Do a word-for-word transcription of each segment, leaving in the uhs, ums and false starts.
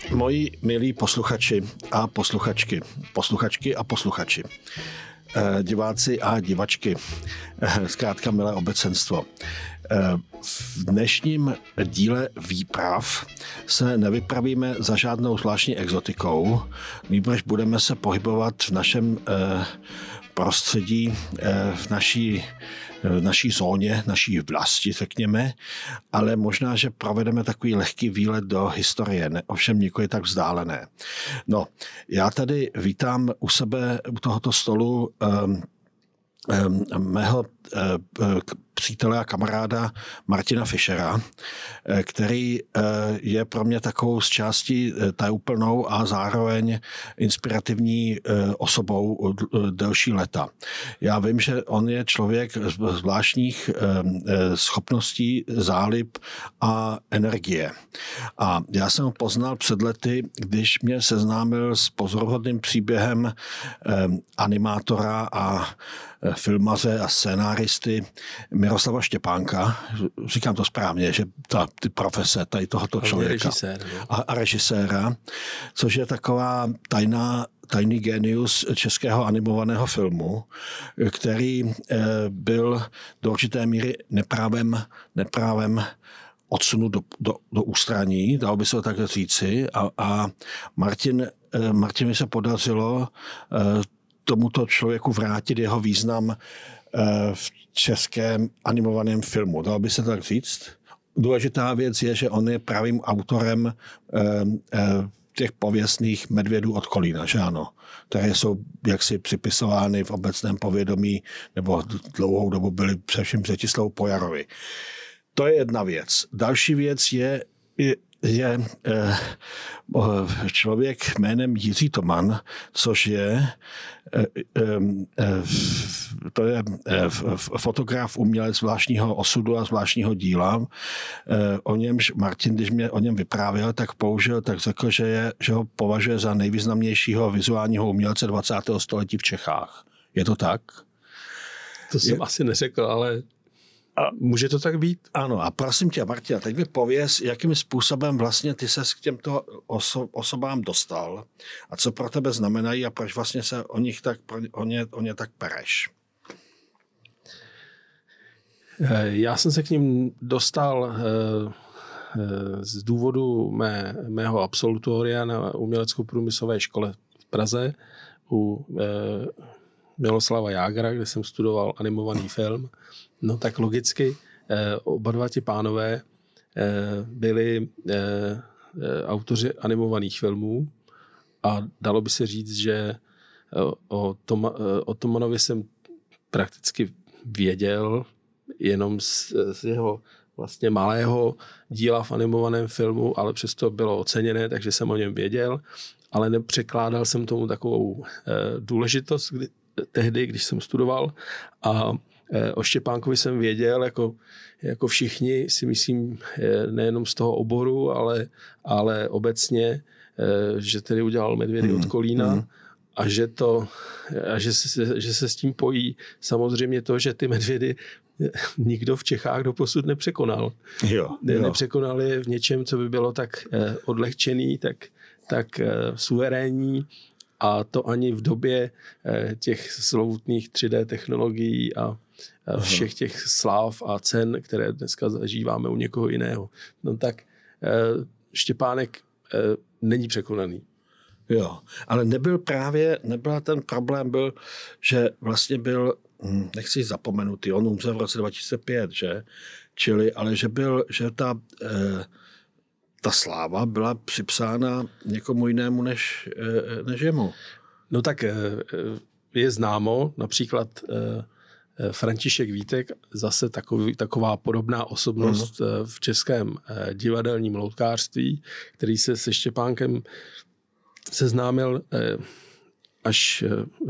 Moji milí posluchači a posluchačky, posluchačky a posluchači, diváci a divačky, zkrátka milé obecenstvo. V dnešním díle výprav se nevypravíme za žádnou zvláštní exotikou, nýbrž budeme se pohybovat v našem prostředí, v naší, v naší zóně, naší vlasti, řekněme, ale možná, že provedeme takový lehký výlet do historie, ne, ovšem nikoli tak vzdálené. No, já tady vítám u sebe, u tohoto stolu um, um, mého uh, přítele a kamaráda Martina Fischera, který je pro mě takovou z části tajuplnou a zároveň inspirativní osobou delší léta. Já vím, že on je člověk zvláštních schopností, zálib a energie. A já jsem ho poznal před lety, když mě seznámil s pozoruhodným příběhem animátora a filmaře a scénáristy Miroslava Štěpánka, říkám to správně, že ta ty profese tady tohoto člověka režisér, no? a, a režiséra, což je taková tajná tajný génius českého animovaného filmu, který eh, byl do určité míry neprávem, neprávem odsunut do, do, do ústraní, dalo by se to tak říci, a, a Martin, eh, Martinovi se podařilo eh, tomuto člověku vrátit jeho význam v českém animovaném filmu. Dalo by se tak říct? Důležitá věc je, že on je pravým autorem těch pověstných Medvědů od Kolína, že ano? Které jsou jaksi připisovány v obecném povědomí, nebo dlouhou dobu byly především Břetislavu Pojarovi. To je jedna věc. Další věc je, je je člověk jménem Jiří Toman, což je to je fotograf, umělec zvláštního osudu a zvláštního díla. O němž Martin, když mě o něm vyprávěl, tak použil, tak řekl, že, je, že ho považuje za nejvýznamnějšího vizuálního umělce dvacátého století v Čechách. Je to tak? To jsem je... asi neřekl, ale a může to tak být? Ano, a prosím tě, Martina, teď mi pověz, jakým způsobem vlastně ty ses k těmto oso- osobám dostal a co pro tebe znamenají a proč vlastně se o nich tak, o ně, o ně tak pereš. Já jsem se k ním dostal z důvodu mé, mého absolutoria na umělecko-průmyslové škole v Praze u Miloslava Jágra, kde jsem studoval animovaný film. No tak logicky oba dva ti pánové byli autoři animovaných filmů a dalo by se říct, že o, Toma, o Tomanovi jsem prakticky věděl jenom z, z jeho vlastně malého díla v animovaném filmu, ale přesto bylo oceněné, takže jsem o něm věděl, ale nepřekládal jsem tomu takovou důležitost, kdy, tehdy, když jsem studoval, a o Štěpánkovi jsem věděl, jako, jako všichni, si myslím, nejenom z toho oboru, ale, ale obecně, že tedy udělal Medvědy mm. od Kolína mm. a, že, to, a že, se, že se s tím pojí samozřejmě to, že ty medvědy nikdo v Čechách doposud nepřekonal. Jo, jo. Nepřekonal je v něčem, co by bylo tak odlehčený, tak, tak suverénní. A to ani v době těch slovutných tři dé technologií a všech těch sláv a cen, které dneska zažíváme u někoho jiného. No tak Štěpánek není překonaný. Jo, ale nebyl právě, nebyl ten problém, byl, že vlastně byl, nechci zapomenutý, on umřel v roce dva tisíce pět, že? Čili, ale že byl, že ta... ta sláva byla připsána někomu jinému než, než jemu. No tak je známo, například František Vítek, zase takový, taková podobná osobnost uh-huh. v českém divadelním loutkářství, který se se Štěpánkem seznámil až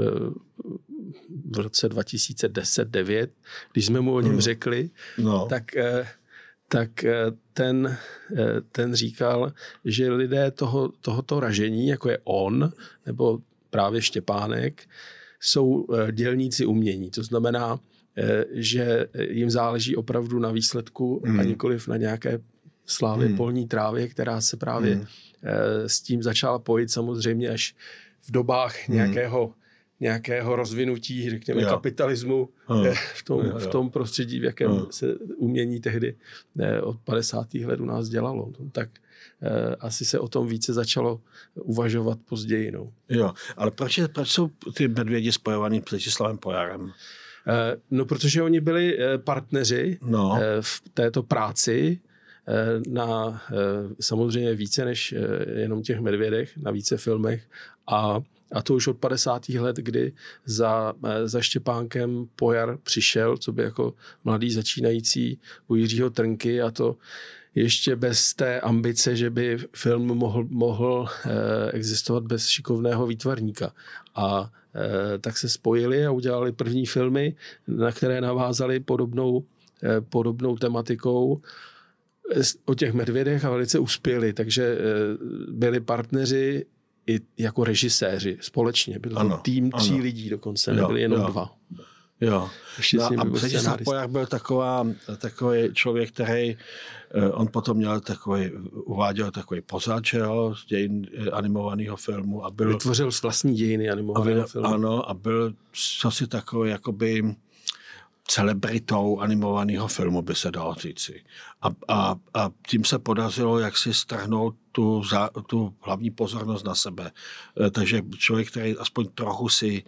v roce dva tisíce deset devět, když jsme mu o něm řekli, no. tak tak ten, ten říkal, že lidé toho, tohoto ražení, jako je on, nebo právě Štěpánek, jsou dělníci umění. To znamená, že jim záleží opravdu na výsledku mm. a nikoliv na nějaké Slávy hmm. polní trávě, která se právě hmm. s tím začala pojit samozřejmě až v dobách hmm. nějakého, nějakého rozvinutí, řekněme, jo. kapitalismu hmm. v, tom, v tom prostředí, v jakém hmm. se umění tehdy od padesátých let u nás dělalo. Tak asi se o tom více začalo uvažovat později. No, jo, ale proč, je, proč jsou ty medvědi spojovaný s Břetislavem Pojarem? No, protože oni byli partneři no. v této práci na samozřejmě více než jenom těch medvědech, na více filmech a, a to už od padesátých let, kdy za, za Štěpánkem Pojar přišel, co by jako mladý začínající u Jiřího Trnky a to ještě bez té ambice, že by film mohl, mohl existovat bez šikovného výtvarníka. A tak se spojili a udělali první filmy, na které navázali podobnou, podobnou tematikou o těch medvědech a velice uspěli. Takže byli partneři i jako režiséři společně. Byl to tým tří ano. lidí dokonce, nebyli jenom jo. dva. Jo. No a Břetislav Pojar byl taková, takový člověk, který on potom měl takový, uváděl takový pořad, že jo, z dějin animovaného filmu. A byl, vytvořil vlastní dějiny animovaného filmu. Ano, a byl asi takový jakoby celebritou animovaného filmu, by se dalo říci. A, a, a tím se podařilo jak si strhnout tu, za, tu hlavní pozornost na sebe. Takže člověk, který aspoň trochu si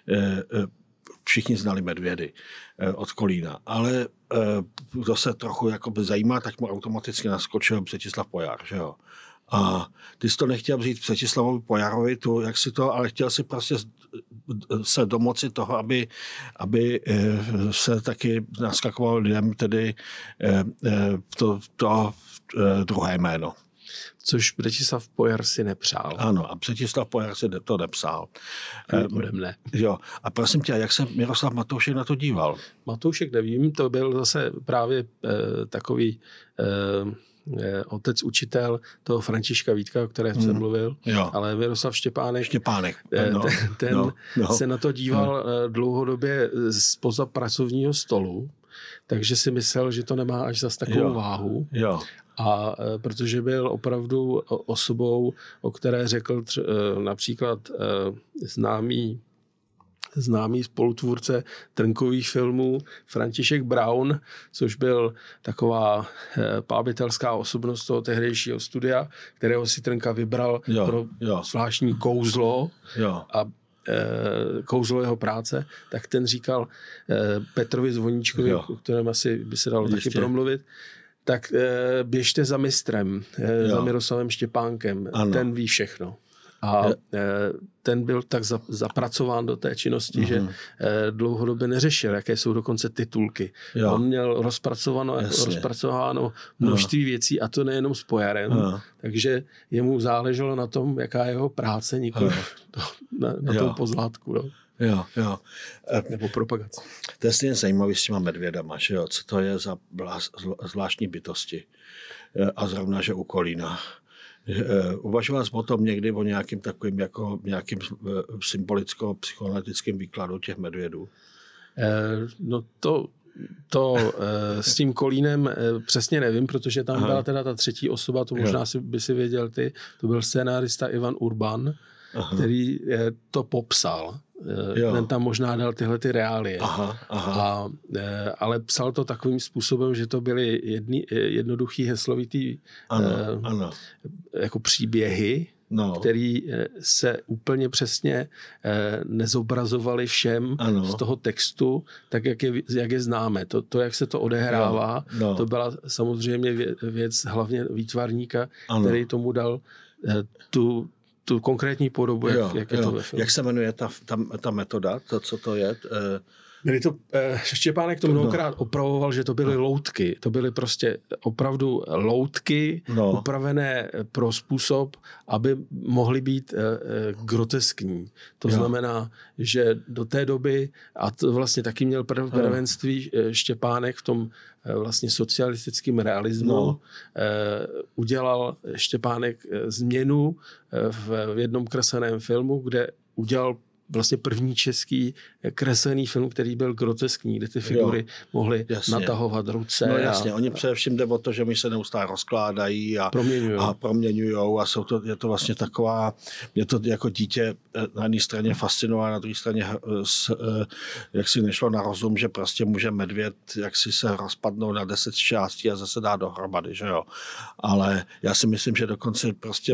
všichni znali medvědy od Kolína, ale kdo se trochu jakoby zajímá, tak mu automaticky naskočil Břetislav Pojar, že jo. A ty jsi to nechtěl vzít Břetislavovi Pojarovi, tu, jak si to, ale chtěl si prostě se domoci toho, aby, aby se taky naskakoval lidem tedy to, to druhé jméno. Což Břetislav Pojar si nepřál. Ano, a Břetislav Pojar si to nepsal. Ode mne. Jo, a prosím tě, jak se Miroslav Matoušek na to díval? Matoušek nevím, to byl zase právě eh, takový eh, otec učitel toho Františka Vítka, o kterém jsem mm. mluvil, jo. ale Miroslav Štěpánek, Štěpánek. No, ten, ten no, no. se na to díval no. dlouhodobě spoza pracovního stolu, takže si myslel, že to nemá až zas takovou jo. váhu. Jo. A e, protože byl opravdu osobou, o které řekl tř, e, například e, známý, známý spolutvůrce Trnkových filmů František Braun, což byl taková e, pábitelská osobnost toho tehdejšího studia, kterého si Trnka vybral jo, pro jo. zvláštní kouzlo jo. a kouzlo jeho práce, tak ten říkal Petrovi Zvoníčkovi, jo. o kterém asi by se dalo Ještě. taky promluvit, tak běžte za mistrem, jo. za Miroslavem Štěpánkem, ano. ten ví všechno. A je. ten byl tak zapracován do té činnosti, mm. že dlouhodobě neřešil, jaké jsou dokonce titulky. Jo. On měl rozpracováno, rozpracováno množství no. věcí a to nejenom s Pojarem. No. Takže jemu záleželo na tom, jaká je jeho práce, nikoli na, na tom pozlátku. No. Jo, jo. Nebo propagaci. To je stejně zajímavý s těma medvědama, že jo? Co to je za zvláštní bytosti. A zrovna, že u Kolína. Uvažoval jsi o tom někdy o nějakým takovým jako nějakým symbolicko-psychoanalytickým výkladu těch medvědů? No to, to s tím Kolínem přesně nevím, protože tam Aha. byla teda ta třetí osoba, to možná jo. si, by si věděl ty, to byl scénárista Ivan Urban, Aha. který to popsal. Jo. Ten tam možná dal tyhle ty reálie. Aha, aha. A, ale psal to takovým způsobem, že to byly jedni, jednoduchý heslovitý ano, eh, ano. jako příběhy, no. který se úplně přesně eh, nezobrazovaly všem ano. z toho textu, tak jak je, jak je známe. To, to, jak se to odehrává, no, no. to byla samozřejmě věc hlavně výtvarníka, ano. který tomu dal eh, tu tu konkrétní podobu, jak, jo, jak je jo. to ve filmu. Jak se jmenuje ta, ta, ta metoda, to, co to je? Byly to, eh, Štěpánek to mnohokrát no. opravoval, že to byly no. loutky. To byly prostě opravdu loutky no. upravené pro způsob, aby mohly být eh, groteskní. To jo. znamená, že do té doby, a to vlastně taky měl prvenství eh, Štěpánek v tom eh, vlastně socialistickém realismu, no. eh, udělal Štěpánek eh, změnu eh, v, v jednom kresleném filmu, kde udělal vlastně první český kreslený film, který byl groteskní, kde ty figury jo, mohly jasně. natahovat ruce. No jasně, a... oni především jde o to, že my se neustále rozkládají a proměňujou. a, proměňujou a jsou to, je to vlastně taková, mě to jako dítě na jedné straně fascinovalo, na druhé straně jak si nešlo na rozum, že prostě může medvěd jak si se rozpadnout na deset částí a zase dá dohromady, že jo. Ale já si myslím, že dokonce prostě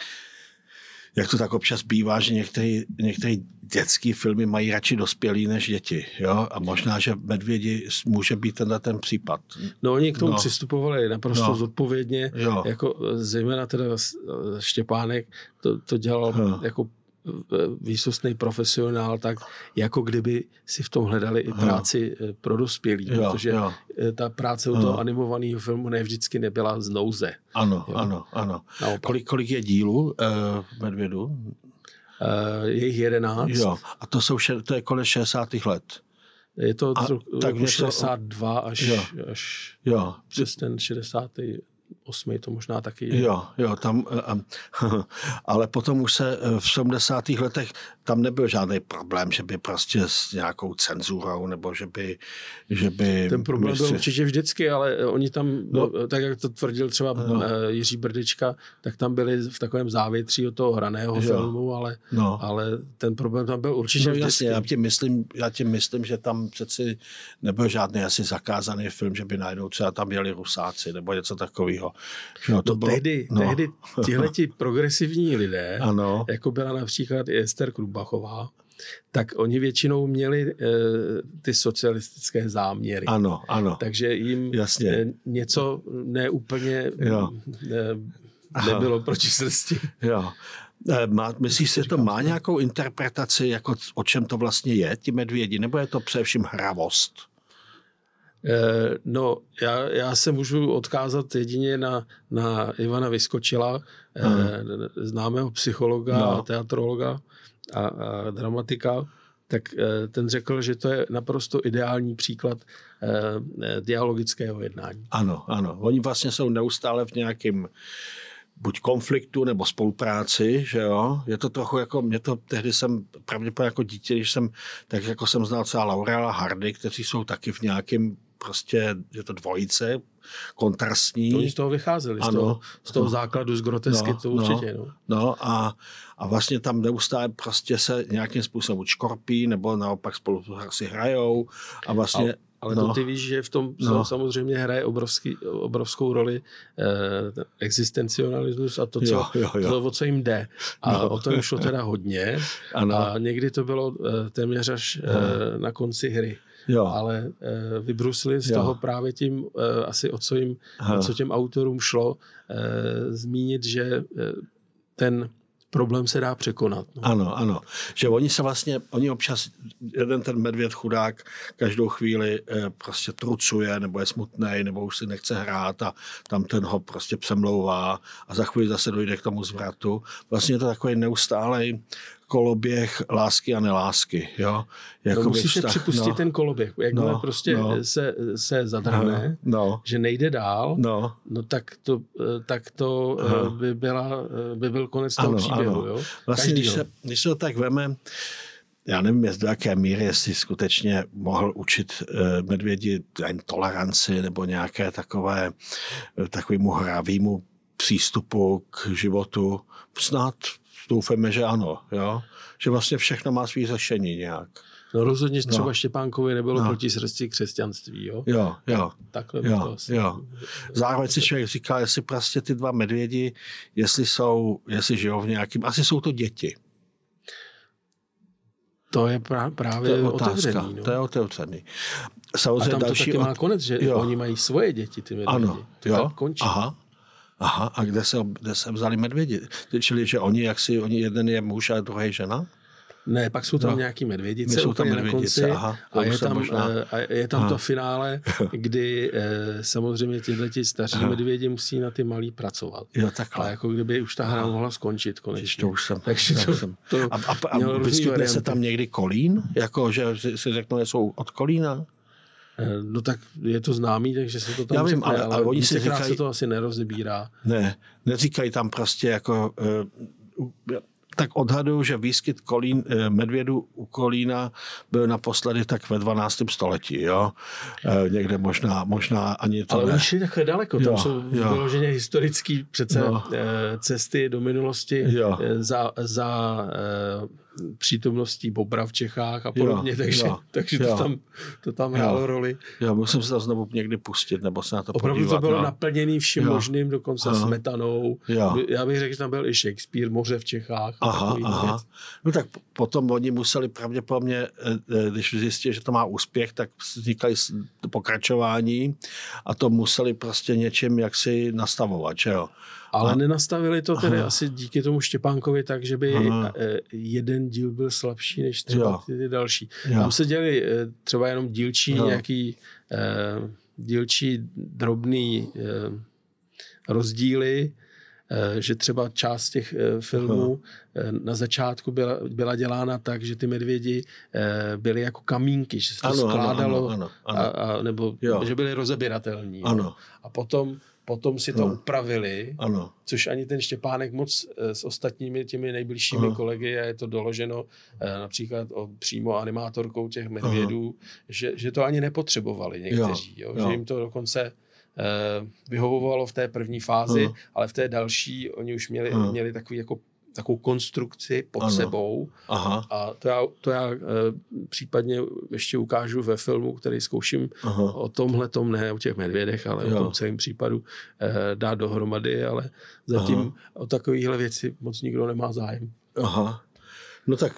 jak to tak občas bývá, že některé některé dětské filmy mají radši dospělí než děti. Jo? A možná, že Medvědi může být tenhle ten případ. No oni k tomu no. přistupovali naprosto no. zodpovědně. Jo. Jako zejména teda Štěpánek to, to dělal no. jako výsostný profesionál, tak jako kdyby si v tom hledali i práci no. pro dospělí, jo, protože jo. ta práce u toho no. animovaného filmu ne vždycky nebyla z nouze. Ano, jo. ano, ano. Kolik, kolik je dílů uh, Medvědu? Uh, je jich jedenáct. Jo. A to, jsou, to je konec šedesátých let. Je to a, tro, tak roku šedesát dva až, jo. až jo. přes ten šedesátý osmý to možná taky je. Jo, jo, tam, ale potom už se v sedmdesátých letech tam nebyl žádný problém, že by prostě s nějakou cenzurou, nebo že by... Že by Ten problém mistři... byl určitě vždycky, ale oni tam, no, tak jak to tvrdil třeba no. Jiří Brdička, tak tam byli v takovém závětří od toho hraného jo. filmu, ale, no. ale ten problém tam byl určitě no, vždycky. Jasně, já tím myslím, já tím myslím, že tam přeci nebyl žádný asi zakázaný film, že by najednou třeba tam jeli Rusáci, nebo něco takového. No, to no, bylo, tehdy, no. tehdy tihleti progresivní lidé, ano. jako byla například i Ester Krubachová, tak oni většinou měli e, ty socialistické záměry. Ano, ano. Takže jim Jasně. něco neúplně ne, nebylo proti srsti. Jo. Má, myslíš si, že to má nějakou interpretaci, jako o čem to vlastně je, ti medvědi, nebo je to především hravost? No, já, já se můžu odkázat jedině na, na Ivana Vyskočila, hmm. známého psychologa, no. teatrologa a, a dramatika, tak ten řekl, že to je naprosto ideální příklad eh, dialogického jednání. Ano, ano. Oni vlastně jsou neustále v nějakém buď konfliktu nebo spolupráci, že jo. Je to trochu jako, mě to tehdy jsem pravděpodobně jako dítě, když jsem, tak jako jsem znal třeba Laurela Hardy, kteří jsou taky v nějakém prostě, je to dvojice, kontrastní. Oni z toho vycházeli, ano, z toho, z toho no, základu, z grotesky, no, to určitě. No, no a, a vlastně tam neustále prostě se nějakým způsobem škorpí, nebo naopak spolu si hrajou a vlastně... A, ale no, to ty víš, že v tom no, samozřejmě hraje obrovský, obrovskou roli eh, existencionalismus a to, co, jo, jo, jo. to, o co jim jde. A no. o tom šlo teda hodně. Ano. A někdy to bylo eh, téměř až eh, na konci hry. Jo. Ale e, vybrusli z jo. toho právě tím, e, asi o co jim, o co těm autorům šlo, e, zmínit, že e, ten problém se dá překonat. No. Ano, ano. Že oni se vlastně, oni občas, jeden ten medvěd chudák každou chvíli e, prostě trucuje, nebo je smutnej, nebo už si nechce hrát a tam ten ho prostě přemlouvá a za chvíli zase dojde k tomu zvratu. Vlastně je to takový neustálej koloběh lásky a nelásky. Jo? Jako no, musíš se připustit no. ten koloběh. Jakmile no, prostě no. se, se zadrhne, no. že nejde dál, no, no tak to, tak to by, byla, by byl konec toho ano, příběhu. Ano. Jo? Vlastně, když se, když se to tak veme, já nevím, do jaké míry, jestli skutečně mohl učit uh, medvědi toleranci nebo nějaké takové takovému hravýmu přístupu k životu. Snad doufáme, že ano, jo? Že vlastně všechno má svý řešení nějak. No rozhodně třeba no. Štěpánkovi nebylo no. proti srsti křesťanství, jo? Jo, jo. Takhle by jo, to asi... jo. Zároveň si člověk říká, jestli prostě ty dva medvědi, jestli jsou, jestli žijou v nějakým, asi jsou to děti. To je pra, právě to je otázka, otevřený. No. To je otevřený. Samozřejmě a tam to taky od... má konec, že jo. Oni mají svoje děti, ty medvědi. Ano, to jo. končí. Aha. Aha, a kde se, kde se vzali medvědi? Čili, že oni, jak si, oni jeden je muž a druhý žena? Ne, pak jsou tam no. nějaký medvědice jsou tam úplně medvědice, na konci aha, a je tam, možná... a je tam to finále, kdy eh, samozřejmě tyhleti staří aha. medvědi musí na ty malí pracovat. Jo, takhle. Ale jako kdyby už ta hra aha. mohla skončit konečně. To už jsem. Takže to, jsem. to a a, a vyskytne se tam někdy kolín? Jako, že si řeknou, že jsou od kolína? No tak je to známý, takže se to tam Já vím, řekne, ale, ale oni si říkají... se to asi nerozebírá. Ne, neříkají tam prostě jako... Uh, tak odhaduju, že výskyt kolín, medvědů u Kolína byl naposledy tak ve dvanáctém století. Jo? Někde možná, možná ani to ale ne. oni šli takhle daleko. Tam jo, jsou jo. vyloženě historický přece jo. cesty do minulosti jo. za, za přítomností bobra v Čechách a podobně, jo, takže, jo, takže jo. to tam, to tam hrálo roli. Jo, musím se to znovu někdy pustit, nebo se na to opravdu podívat. Opravdu to bylo no. naplněný vším jo. možným, dokonce jo. smetanou. Jo. Já bych řekl, že tam byl i Shakespeare, Moře v Čechách. Aha, aha. No tak potom oni museli pravděpodobně, když zjistili, že to má úspěch, tak vznikaly pokračování a to museli prostě něčím jaksi nastavovat, že jo. Ale a... nenastavili to tedy aha. asi díky tomu Štěpánkovi tak, že by aha. jeden díl byl slabší než třeba ty, ty další. Jo. Tam se děli třeba jenom dílčí jo. nějaký eh, dílčí drobný eh, rozdíly, eh, že třeba část těch eh, filmů eh, na začátku byla, byla dělána tak, že ty medvědi eh, byly jako kamínky, že se to ano, skládalo, ano, ano, ano. A, a, nebo jo. že byly rozebíratelní. Ano. A potom Potom si to no. upravili, ano. což ani ten Štěpánek moc s ostatními těmi nejbližšími ano. kolegy, a je to doloženo například o, přímo animátorkou těch medvědů, že, že to ani nepotřebovali někteří. Jo. Jo. Že jim to dokonce eh, vyhovovalo v té první fázi, ano. ale v té další oni už měli, měli takový jako takovou konstrukci pod ano. sebou. Aha. A to já, to já e, případně ještě ukážu ve filmu, který zkouším Aha. o tomhletom, ne o těch medvědech, ale jo. o tom celém případu e, dát dohromady, ale zatím Aha. o takovýchhle věci moc nikdo nemá zájem. Aha. No tak...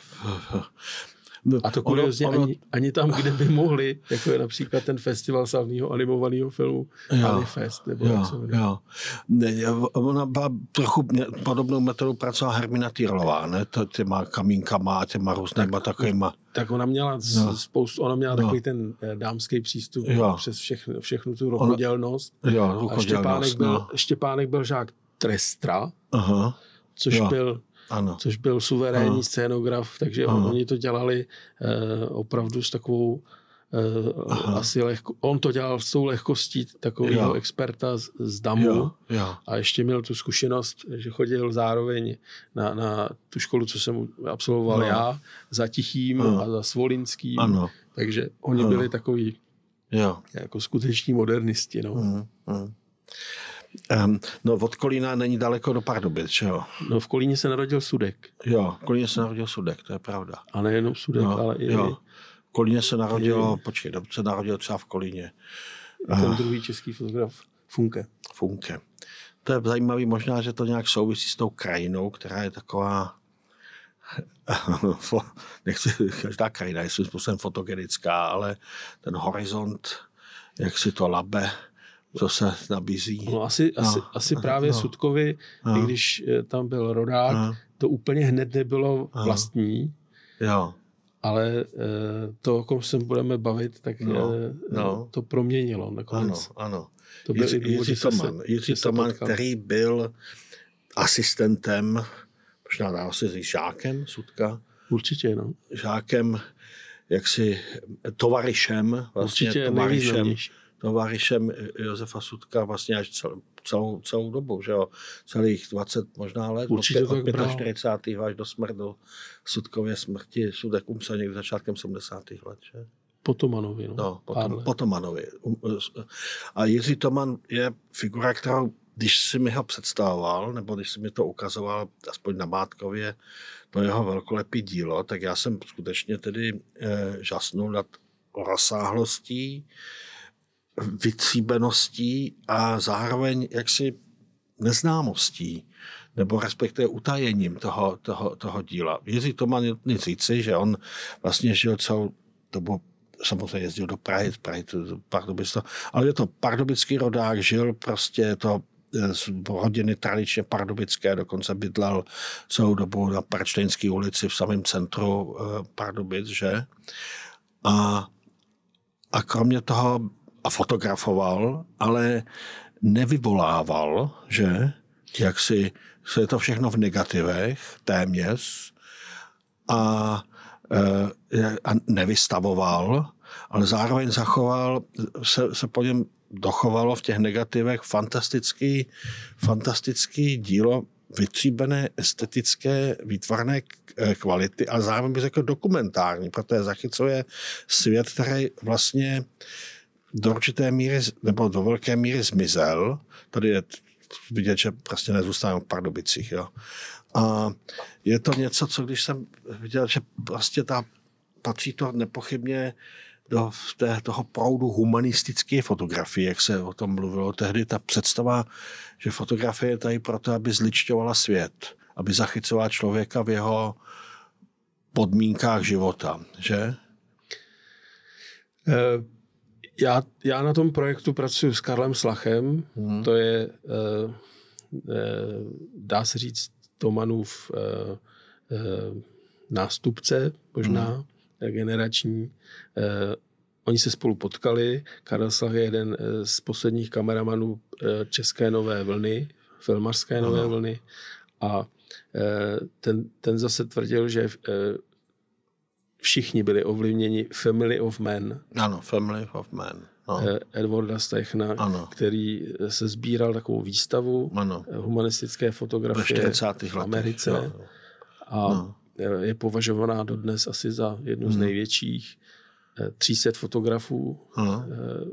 A to kuriozně ono, ono... ani, ani tam, kde by mohli, jako je například ten festival slavného animovaného filmu Anifest, nebo jo, jak se jmenuje. Jo. Ne, ona byla trochu podobnou metodou pracovala Hermina Týrlová, ne? To těma kamínkama a těma různýma tak, takovýma. Tak ona měla no. spoustu, ona měla no. takový ten dámský přístup jo. přes všechno, všechnu tu rukodělnost. Jo, rukodělnost. A Štěpánek byl, no. Štěpánek byl žák Trestra, Aha. což jo. byl Ano. což byl suverénní ano. scénograf, takže ano. oni to dělali eh, opravdu s takovou eh, asi lehko, on to dělal s tou lehkostí takového experta z, z damu jo. Jo. a ještě měl tu zkušenost, že chodil zároveň na, na tu školu, co jsem absolvoval no. já, za Tichým ano. a za Svolinským, ano. takže oni ano. byli takový jo. jako skuteční modernisti. No. Ano. Ano. Um, no od Kolína není daleko do Pardubic, že jo? No v Kolíně se narodil Sudek. Jo, v Kolíně se narodil Sudek, to je pravda. A nejenom Sudek, no, ale i... Jo. V Kolíně se narodilo, i... počkej, se narodil třeba v Kolíně. Ten uh, druhý český fotograf, Funke. Funke. To je zajímavý, možná, že to nějak souvisí s tou krajinou, která je taková... Nechci, každá krajina je svým způsobem fotogenická, ale ten horizont, jak si to labe, co se nabízí. No asi, no, asi, asi právě no, Sudkovi, no, i když tam byl rodák, no, to úplně hned nebylo vlastní, jo. ale to, o kom se budeme bavit, tak no, no. to proměnilo nakonec. Ano, ano. To byl Jiří, Jiří Toman, Jiří Toman, který byl asistentem, možná dá se říct žákem Sudka. Určitě, no. Žákem, jaksi tovaryšem, vlastně Určitě tovaryšem, tovaryšem Josefa Sudka vlastně až cel, celou, celou dobu, že jo, celých dvacet možná let, určitě od čtyřicátých let až do smrti, do Sudkově smrti. Sudek umřel někdy začátkem sedmdesátých let, že? Po Tomanovi, no. no po, po Tomanovi. A Jiří Toman je figura, kterou, když si mi ho představoval, nebo když si mi to ukazoval, aspoň na Mátkově, to jeho velkolepý dílo, tak já jsem skutečně tedy eh, žasnul nad rozsáhlostí, vytříbeností a zároveň jaksi neznámostí, nebo respektive utajením toho, toho, toho díla. Jiří Toman nic říci, že on vlastně žil celou dobu, samozřejmě jezdil do Prahy, z Prahy do Pardubic, ale je to pardubický rodák, žil prostě to z rodiny tradičně pardubické, dokonce bydlel celou dobu na Parštejnské ulici v samém centru Pardubic, že? A, a kromě toho a fotografoval, ale nevyvolával, že? Jak si, je to všechno v negativech, téměř, a, a nevystavoval, ale zároveň zachoval, se, se po něm dochovalo v těch negativech fantastický, fantastický dílo vytříbené, estetické, výtvarné kvality, ale zároveň bych řekl dokumentární, protože zachycuje svět, který vlastně do určité míry, nebo do velké míry zmizel. Tady je vidět, že prostě nezůstávám v Pardubicích. Jo. A je to něco, co když jsem viděl, že prostě ta, patří to nepochybně do té, toho proudu humanistické fotografie, jak se o tom mluvilo tehdy, ta představa, že fotografie je tady proto, aby zličťovala svět, aby zachycovala člověka v jeho podmínkách života, že? Uh... Já, já na tom projektu pracuji s Karlem Slachem, hmm. to je, uh, uh, dá se říct, Tomanův uh, uh, nástupce, možná hmm. generační. Uh, oni se spolu potkali, Karel Slach je jeden z posledních kameramanů uh, České nové vlny, filmařské nové hmm. vlny a uh, ten, ten zase tvrdil, že uh, všichni byli ovlivněni Family of Men. Ano, Family of Men. No. Edwarda Steichna, ano. Který se sbíral takovou výstavu ano. humanistické fotografie v Americe. Letech, no. A no. je považovaná dodnes asi za jednu hmm. z největších. tři sta fotografů. Ano.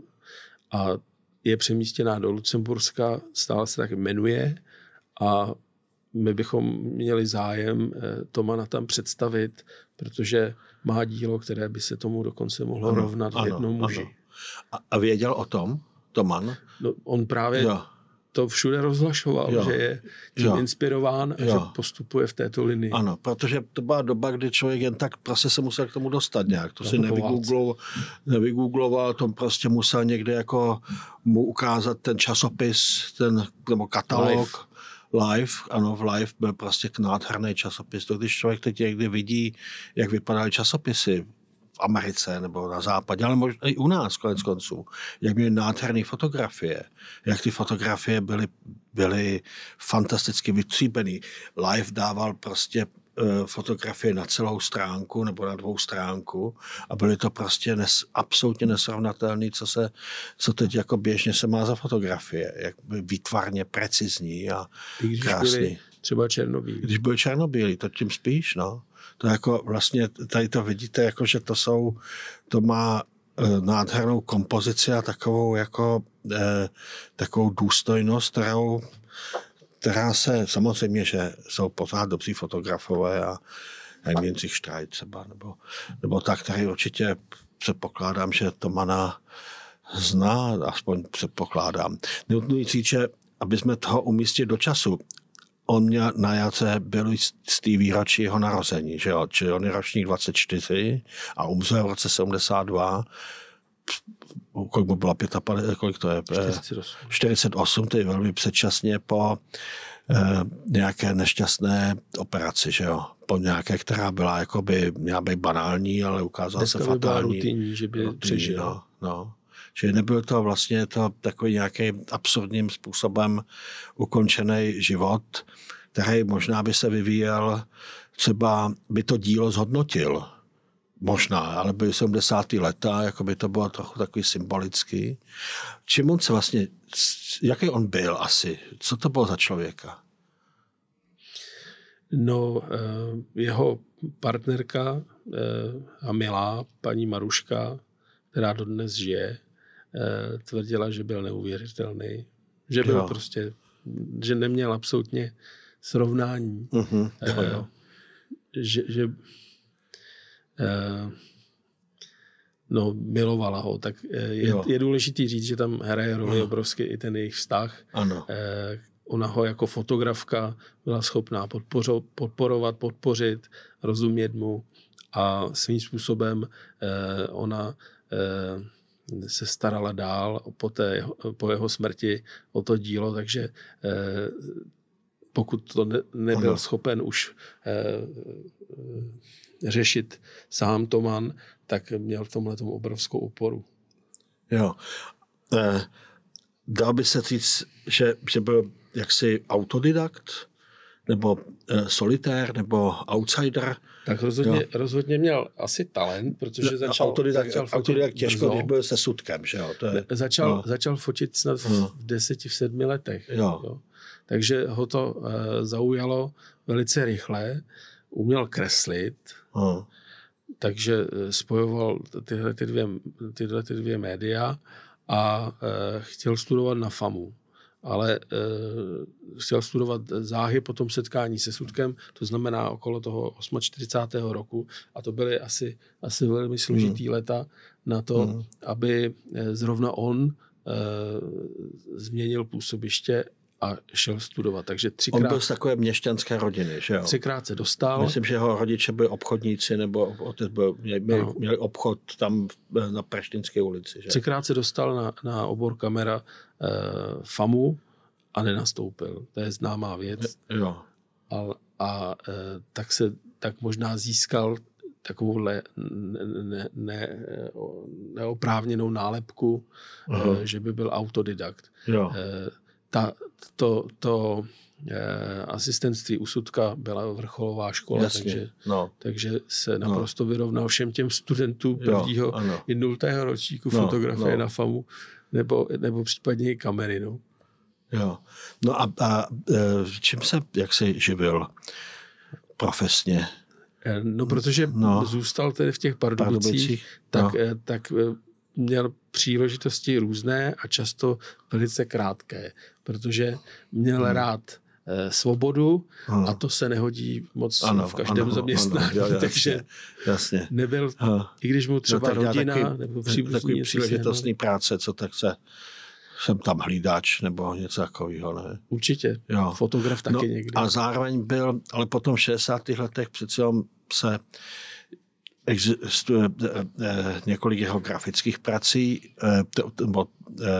A je přemístěná do Lucemburska, stále se tak jmenuje a my bychom měli zájem Tomana tam představit, protože má dílo, které by se tomu dokonce mohlo ano, rovnat v jednom muži. A, a věděl o tom Toman? No, on právě jo. to všude rozhlašoval, jo. že je tím jo. inspirován a jo. že postupuje v této linii. Ano, protože to byla doba, kdy člověk jen tak prostě se musel k tomu dostat nějak. To si nevygoogloval, nevygoogloval, to prostě musel někde jako mu ukázat ten časopis, ten nebo katalog. Live. Live, ano, v Live byl prostě nádherný časopis. To když člověk teď někdy vidí, jak vypadaly časopisy v Americe nebo na západě, ale možná i u nás konec konců, jak měly nádherné fotografie, jak ty fotografie byly, byly fantasticky vytříbený. Live dával prostě fotografie na celou stránku nebo na dvou stránku a byly to prostě nes, absolutně nesrovnatelné, co, se, co teď jako běžně se má za fotografie. Jak výtvarně precizní a když krásný. Byli třeba černobílí. Když byly černobílí, to tím spíš, no. To jako vlastně, tady to vidíte, jako že to jsou, to má e, nádhernou kompozici a takovou jako e, takovou důstojnost, kterou která se, samozřejmě, že jsou pořád dobří fotografové a Jindřich Štrajc třeba, nebo, nebo tak, který určitě předpokládám, že Tomana zná, aspoň předpokládám. Nutno říct, že aby jsme toho umístili do času, on měl na jaře byl z té výročí jeho narození, že jo? Čili on je ročník dvacet čtyři a umřel v roce sedmdesát dva. Kolik mu bylo padesát pět, kolik to je? čtyřicet osm. čtyřicet osm, to je velmi předčasně po eh, nějaké nešťastné operaci, že jo? Po nějaké, která byla jakoby, měla být banální, ale ukázala Dneska se fatální. Rutinní, že by rutinní, přežil. No, no. Čili nebyl to vlastně to takový nějaký absurdním způsobem ukončený život, který možná by se vyvíjel, třeba by to dílo zhodnotil. Možná, ale byly sedmdesátá léta, jako by to bylo trochu takový symbolický. Čím on se vlastně, jaký on byl asi? Co to bylo za člověka? No, jeho partnerka a milá paní Maruška, která dodnes žije, tvrdila, že byl neuvěřitelný. Že byl jo. prostě, že neměl absolutně srovnání. Uh-huh. Jo, jo. Že, že no, milovala ho, tak je, je důležitý říct, že tam hraje roli obrovský i ten jejich vztah. Ano. Ona ho jako fotografka byla schopná podpořo, podporovat, podpořit, rozumět mu a svým způsobem ona se starala dál po, té, po jeho smrti o to dílo, takže pokud to ne, nebyl ano. schopen už řešit sám Toman, tak měl v tomhle tomu obrovskou oporu. Jo. Eh, dal by se říct, že, že byl jaksi autodidakt? nebo e, solitér, nebo outsider. Tak rozhodně, rozhodně měl asi talent, protože začal, autodidak, začal fotit autodidak těžko, brzo. když byl se sutkem. Že jo? To je, začal, no. začal fotit snad v, no. v deseti, v sedmi letech. Jo. Jo. Takže ho to uh, zaujalo velice rychle. Uměl kreslit, no. takže spojoval tyhle, ty dvě, tyhle ty dvě média a uh, chtěl studovat na FAMu. Ale uh, chtěl studovat záhy po tom setkání se sutkem, to znamená okolo toho čtyřicátého osmého roku, a to byly asi, asi velmi složitý hmm. leta na to, hmm. aby zrovna on uh, změnil působiště a šel studovat. Takže třikrát... On byl z takové měšťanské rodiny, že jo? Třikrát se dostal. Myslím, že jeho rodiče byli obchodníci, nebo otec byl, měli, měli obchod tam na Preštinské ulici. Že? Třikrát se dostal na, na obor kamera eh, FAMu a nenastoupil. To je známá věc. Jo. A, a eh, tak se tak možná získal takovouhle ne, ne, ne, neoprávněnou nálepku, uh-huh. eh, že by byl autodidakt. Jo. Eh, ta, to, to eh, asistentství u Sutka byla vrcholová škola, Jasně, takže, no. takže se naprosto no. vyrovnal všem těm studentům prvního i nultého ročníku no, fotografie no. na FAMu, nebo, nebo případně i kamery. No, jo. No a, a čím se, jak jsi živil profesně? No, protože no. zůstal tedy v těch Pardubicích, tak, no. tak měl příležitosti různé a často velice krátké, protože měl hmm. rád eh, svobodu hmm. a to se nehodí moc ano, v každém zaměstnání. Ano, takže jasně. nebyl, ano. i když mu třeba no, rodina takový, nebo příbuzní takový příležitostný práce, co tak se jsem tam hlídač nebo něco takového, ne? Určitě. Jo. Fotograf taky no, někdy. A zároveň byl, ale potom v šedesátých letech přece se existuje několik jeho grafických prací, nebo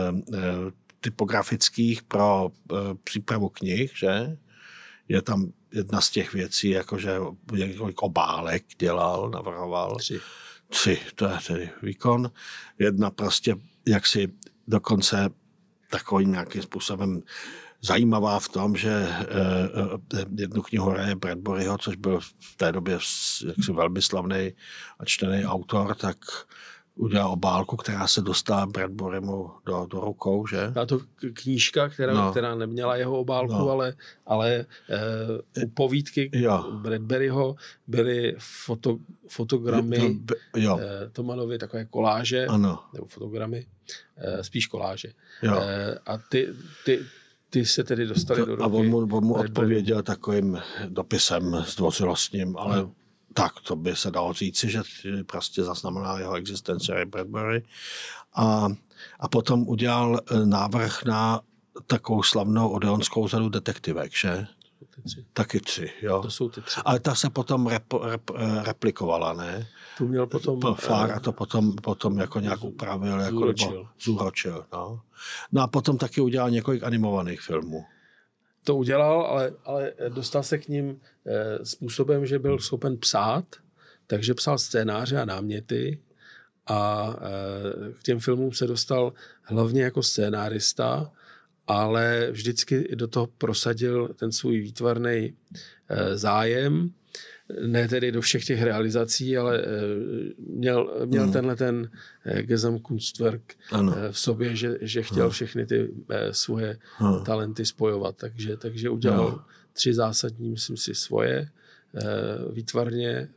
typografických pro přípravu knih, že? Je tam jedna z těch věcí, jakože několik obálek dělal, navrhoval. Tři. Tři, to je tedy výkon. Jedna prostě, jak si dokonce takovým nějakým způsobem zajímavá v tom, že jednu knihu hraje Bradburyho, což byl v té době jaksi velmi slavný a čtený autor, tak udělal obálku, která se dostala Bradburymu do, do rukou, že? A to knížka, která, no. která neměla jeho obálku, no. ale, ale e, u povídky jo. Bradburyho byly foto, fotogramy jo. E, Tomanovy, takové koláže, ano. nebo fotogramy, e, spíš koláže. Jo. E, a ty, ty, ty se tedy dostali to, do ruky. A on mu, on mu odpověděl takovým dopisem zdvořilostním, ale no. tak to by se dalo říci, že prostě zaznamená jeho existenci Ray Bradbury. A, a potom udělal návrh na takovou slavnou odeonskou řadu detektivek, že? Tři. Taky tři, jo. To jsou ty tři. Ale ta se potom rep, rep, replikovala, ne? Tu měl potom... Fár to potom, potom jako nějak upravil. Jako, zúročil. Zúročil, no. No a potom taky udělal několik animovaných filmů. To udělal, ale, ale dostal se k ním e, způsobem, že byl schopen psát, takže psal scénáře a náměty a e, k těm filmům se dostal hlavně jako scénárista, ale vždycky do toho prosadil ten svůj výtvarný e, zájem, ne tedy do všech těch realizací, ale e, měl, měl hmm. tenhle ten e, Gesamtkunstwerk e, v sobě, že, že chtěl hmm. všechny ty e, svoje hmm. talenty spojovat. Takže, takže udělal hmm. tři zásadní, myslím si, svoje e, výtvarně e, e,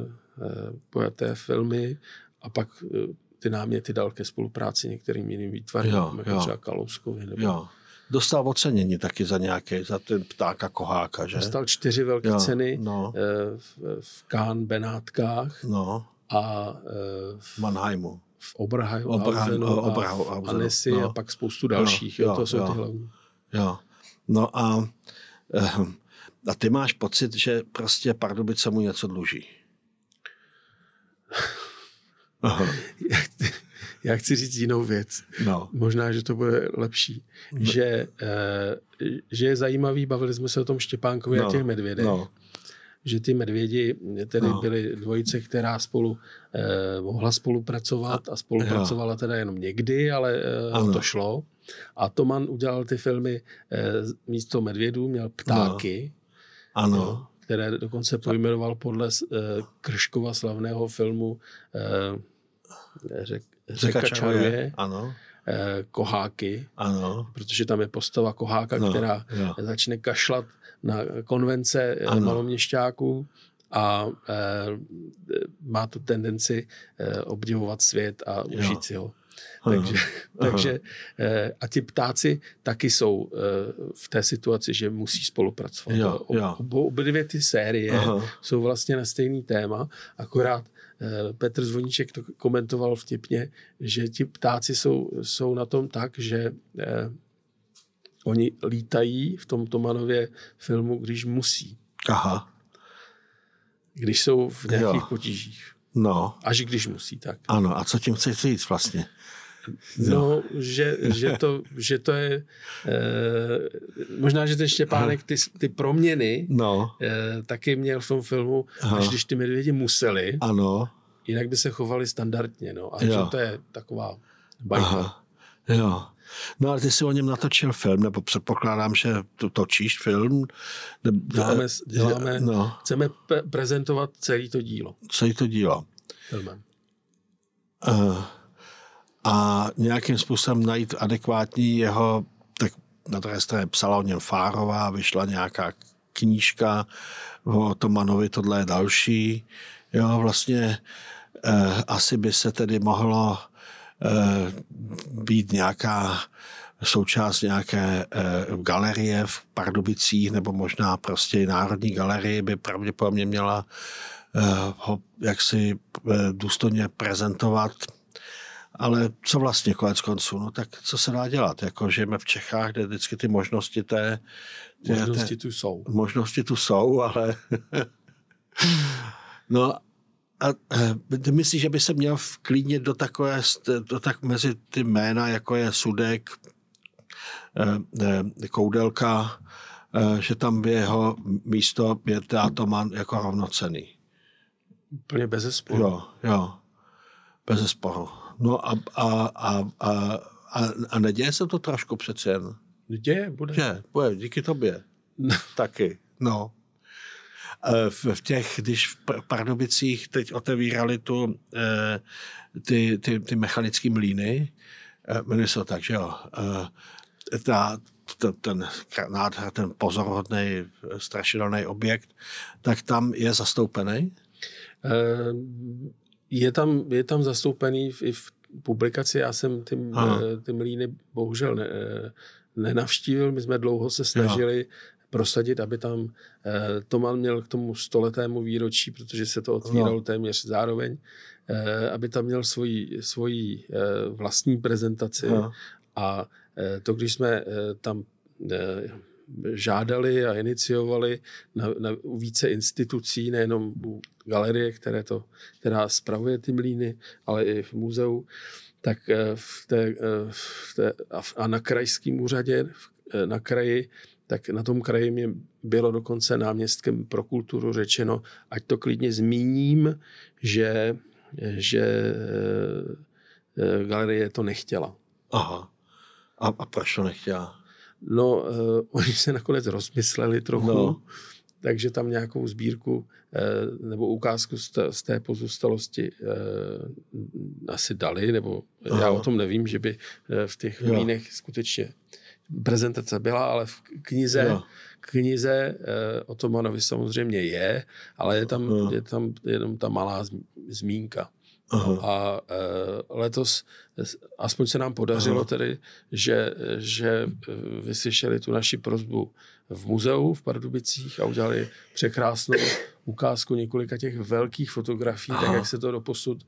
pojaté filmy a pak e, ty náměty dal ke spolupráci některým jiným výtvarníkům, jako třeba Kalouskovi. Nebo... Jo. Dostal ocenění taky za nějaké, za ten Ptáka Koháka, že? Dostal čtyři velké jo, ceny no. v, v Cannes, Benátkách no. a v Mannheimu. V Oberhausenu a v Annecy no. a pak spoustu dalších. Jo, jo, to jsou jo. ty hlavní. Jo. No a, a ty máš pocit, že prostě Pardubice mu něco dluží? Já chci říct jinou věc. No. Možná, že to bude lepší. No. Že, že je zajímavý, bavili jsme se o tom Štěpánkovi no. a těch medvědech. No. Že ty medvědi tedy no. byly dvojice, která spolu eh, mohla spolupracovat a spolupracovala teda jenom někdy, ale eh, to šlo. A Toman udělal ty filmy eh, místo medvědů, měl ptáky. Ano. Jo, které dokonce pojmenoval podle uh, Krškova slavného filmu uh, řek, Řeka čaruje. Ano. Koháky, ano. protože tam je postava Koháka, no, která jo. začne kašlat na konvence ano. maloměšťáků a e, má tu tendenci e, obdivovat svět a užít si ho. Takže, takže e, a ti ptáci taky jsou e, v té situaci, že musí spolupracovat. Jo, jo. Obě ob, dvě ty série Aha. jsou vlastně na stejný téma, akorát Petr Zvoníček to komentoval vtipně, že ti ptáci jsou, jsou na tom tak, že eh, oni lítají v tom Tomanově filmu, když musí. Aha. Když jsou v nějakých jo. potížích. No. Až když musí, tak. Ano, a co tím chceš říct vlastně? No, že, že, to, že to je eh, možná, že ten Štěpánek ty, ty proměny no. eh, taky měl v tom filmu, Aha. až když ty medvědi museli, ano. jinak by se chovali standardně. No. A jo. že to je taková bajka. Aha. Jo. No ale ty jsi o něm natočil film, nebo předpokládám, že tu točíš film. Děláme, děláme no. chceme pe- prezentovat celé to dílo. Celé to dílo. Filmem. Uh. A nějakým způsobem najít adekvátní jeho, tak na druhé straně psala o něm Fárová, vyšla nějaká knížka o Tomanovi, tohle je další. Jo, vlastně eh, asi by se tedy mohlo eh, být nějaká součást nějaké eh, galerie v Pardubicích, nebo možná prostě Národní galerie by pravděpodobně měla eh, ho jaksi eh, důstojně prezentovat. Ale co vlastně konec konců? No tak co se dá dělat? Jako žijeme v Čechách, kde vždycky ty možnosti té... té možnosti tu jsou. Možnosti tu jsou, ale... no a ty myslíš, že by se měl vklínit do takové, do tak mezi ty jména, jako je Sudek, Koudelka, že tam by jeho místo je Toman jako rovnocenný? Úplně bezesporu. Jo, jo. Bezesporu. No a, a, a, a, a neděje se to trošku přece jen? Děje, bude. Že, bude, díky tobě. No. Taky, no. V, v těch, když v Pardubicích teď otevírali tu, ty, ty, ty mechanické mlýny, jmenuje se to tak, že jo, ta, ten, ten nádher, ten pozoruhodný, strašidelný objekt, tak tam je zastoupený? Je tam, je tam zastoupený i v publikaci. Já jsem ty, ty mlýny bohužel ne, nenavštívil. My jsme dlouho se snažili jo. prosadit, aby tam Toman měl k tomu stoletému výročí, protože se to otvíralo no. téměř zároveň, aby tam měl svoji, svoji vlastní prezentaci. Jo. A to, když jsme tam žádali a iniciovali na, na více institucí, nejenom u galerie, které to, která spravuje ty mlýny, ale i v muzeu, tak v té, v té, a na krajském úřadě, na kraji, tak na tom kraji mě bylo dokonce náměstkem pro kulturu řečeno, ať to klidně zmíním, že, že galerie to nechtěla. Aha. A, a proč to nechtěla? No, uh, oni se nakonec rozmysleli trochu, no. takže tam nějakou sbírku uh, nebo ukázku z, t- z té pozůstalosti uh, asi dali, nebo Aha. já o tom nevím, že by uh, v těch mlýnech skutečně prezentace byla, ale v knize, jo. knize uh, o Tomanovi samozřejmě je, ale je tam, je tam jenom ta malá zmínka. No a e, letos aspoň se nám podařilo Aha. tedy, že, že vyslyšeli tu naši prosbu v muzeu v Pardubicích a udělali překrásnou ukázku několika těch velkých fotografií, Aha. tak jak se to doposud e,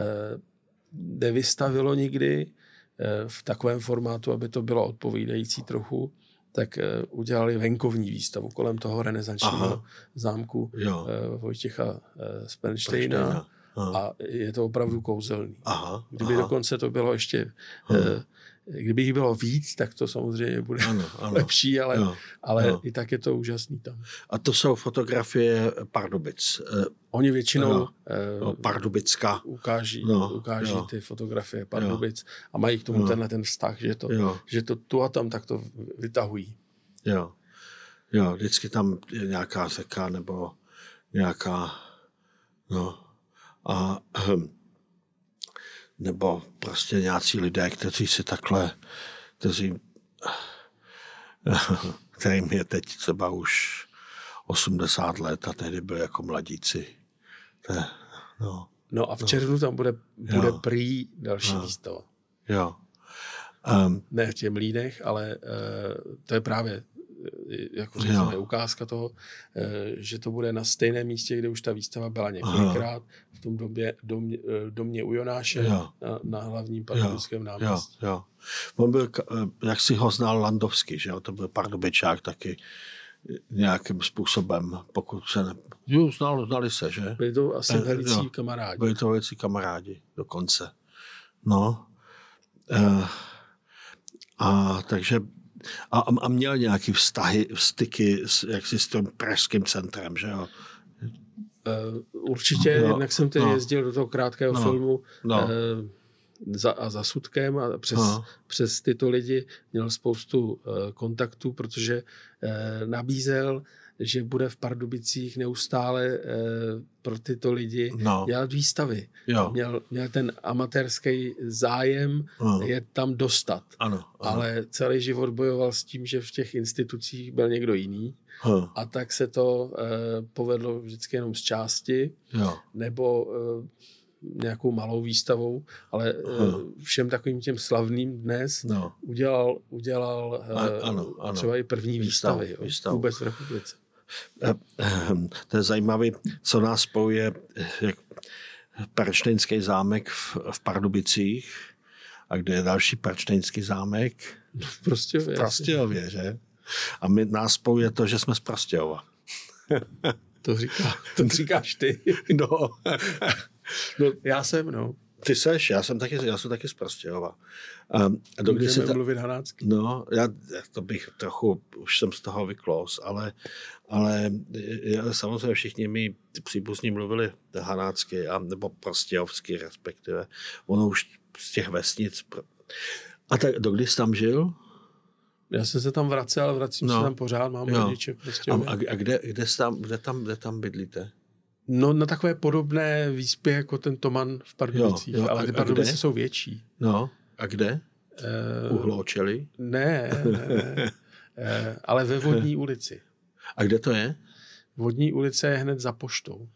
nevystavilo nikdy e, v takovém formátu, aby to bylo odpovídající trochu, tak e, udělali venkovní výstavu kolem toho renesančního Aha. zámku e, Vojtěcha e, Spenštejna. A je to opravdu kouzelný. Aha, Kdyby aha. dokonce to bylo ještě, eh, kdyby jich bylo víc, tak to samozřejmě bude ano, ano. lepší, ale, jo, ale jo. i tak je to úžasný tam. A to jsou fotografie Pardubic. Oni většinou no, no, Pardubicka. ukáží, no, ukáží jo. ty fotografie Pardubic jo. a mají k tomu jo. tenhle ten vztah, že to, že to tu a tam tak to vytahují. Jo. Jo, vždycky tam je nějaká řeka nebo nějaká, no, a hm, nebo prostě nějací lidé, kteří si takhle, kteří, kterým je teď třeba už osmdesát let a tehdy byli jako mladíci. To je, no, no a v červnu tam bude, bude prý další jo. výstava. Jo. Um, ne v těch Mlýnech, ale uh, to je právě jako řekněme, ukázka toho, uh, že to bude na stejném místě, kde už ta výstava byla několikrát, v tom domě, domě, domě u Jonáše na, na hlavním pardubickém náměstí. Jo, jo. On byl, jak si ho znal Landovský, že jo? To byl Pardubičák taky nějakým způsobem, pokud se ne... Jo, znal, znali se, že? Byli to asi velicí kamarádi. Byli to velicí kamarádi dokonce. No. Uh, a takže a, a měl nějaký vztahy, styky s, jaksi s tím pražským centrem, že jo? Uh, určitě, no, jednak jsem tedy no, jezdil do toho krátkého no, filmu no. Uh, za, a za Sudkem a přes, no. přes tyto lidi měl spoustu uh, kontaktů, protože uh, nabízel, že bude v Pardubicích neustále uh, pro tyto lidi no. dělat výstavy. Jo. Měl, měl ten amatérský zájem no. je tam dostat. Ano, ano. Ale celý život bojoval s tím, že v těch institucích byl někdo jiný. Huh. A tak se to uh, povedlo vždycky jenom z části, jo. nebo uh, nějakou malou výstavou, ale uh, všem takovým těm slavným dnes no. udělal, udělal uh, A, ano, ano. třeba i první výstavy, výstav, jo, výstav. vůbec v republice. To je zajímavé, co nás spojuje, jak Perštejnský zámek v, v Pardubicích a kde je další Perštejnský zámek? V Prostějově. V Prostějově, že? A my, nás spojuje to, že jsme z Prostějova. To, říká, to říkáš ty. No. no. Já jsem, no. Ty seš, já jsem taky, já jsem taky z Prostějova. Um, Můžeme ta... mluvit hanácky. No, já to bych trochu, už jsem z toho vyklous, ale, ale já, samozřejmě všichni mi příbuzní mluvili hanácky, a, nebo prostějovsky respektive. Ono už z těch vesnic. A tak, dokdy jsi tam žil? Já jsem se tam vracel, ale vracím no. se tam pořád, mám rodiče v Prostějově. A, a kde, kde, tam, kde, tam, kde tam bydlíte? No na takové podobné výspě jako ten Toman v Pardubicích, jo, jo, ale ty Pardubice jsou větší. No, a kde? Uh, U Hloučely? Ne, ne, ne. uh, ale ve Vodní ulici. A kde to je? Vodní ulice je hned za poštou.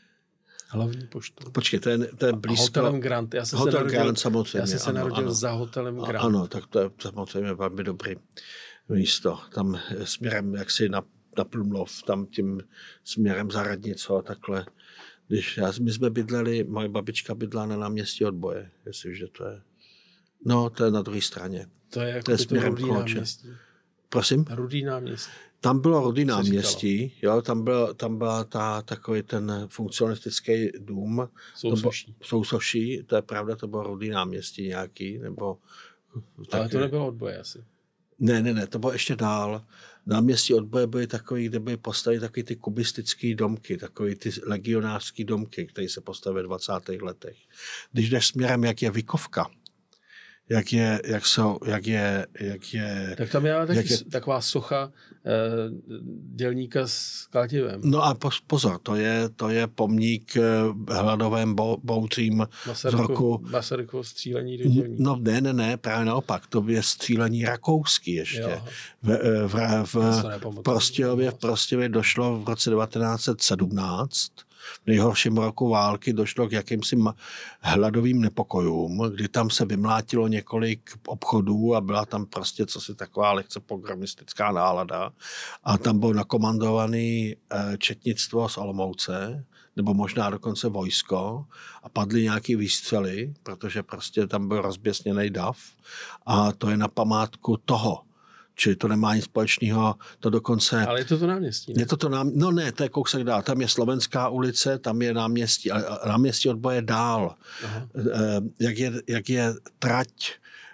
Hlavní poštou. Počkej, to je, to je blízko... Hotelem Grand. Já jsem Hotel se narodil, Grand, samozřejmě. Já jsem se ano, narodil ano. za hotelem Grand. Ano, tak to je samozřejmě velmi dobrý místo. Tam směrem jaksi na, na Plumlov, tam tím směrem za radnico a takhle. Když já, my jsme bydleli, moje babička bydla na náměstí Odboje, jestli už to je. No, to je na druhé straně. To je jako to je směrem Rudý náměstí. Prosím? Rudý náměstí. Tam bylo Rudý náměstí, jo, tam byl, tam byla ta, takový ten funkcionistický dům. Sousoší. Sousoší, to je pravda, to bylo Rudý náměstí nějaký, nebo... Ale taky. to nebylo Odboje asi. Ne, ne, ne, to bylo ještě dál. Náměstí Odboje byly takový, kde byly postavit takový ty kubistický domky, takový ty legionářský domky, které se postavily v dvacátých letech. Když jdeš směrem, jak je Vikovka, jak je, jak jsou, jak je, jak je... Tak tam je taky je, taková socha eh, dělníka s kladivem. No a pozor, to je, to je pomník hladovém bouřím z roku... Masarykovo střílení do dělníka. No ne, ne, ne, právě naopak, to je střílení rakouský ještě. Jo. V, v, v, v Prostějově, v Prostějově došlo v roce devatenáct set sedmnáct, v nejhorším roku války došlo k jakýmsi hladovým nepokojům, kdy tam se vymlátilo několik obchodů a byla tam prostě cosi taková lehce pogromistická nálada. A tam bylo nakomandovaný četnictvo z Olomouce, nebo možná dokonce vojsko, a padly nějaký výstřely, protože prostě tam byl rozběsněný dav. A to je na památku toho. Čili to nemá nic společného, to dokonce... Ale je to to náměstí, ne? Je to to nám... No ne, to je kousek dál. Tam je Slovenská ulice, tam je náměstí, ale náměstí Odboje dál. Aha. Jak je, jak je trať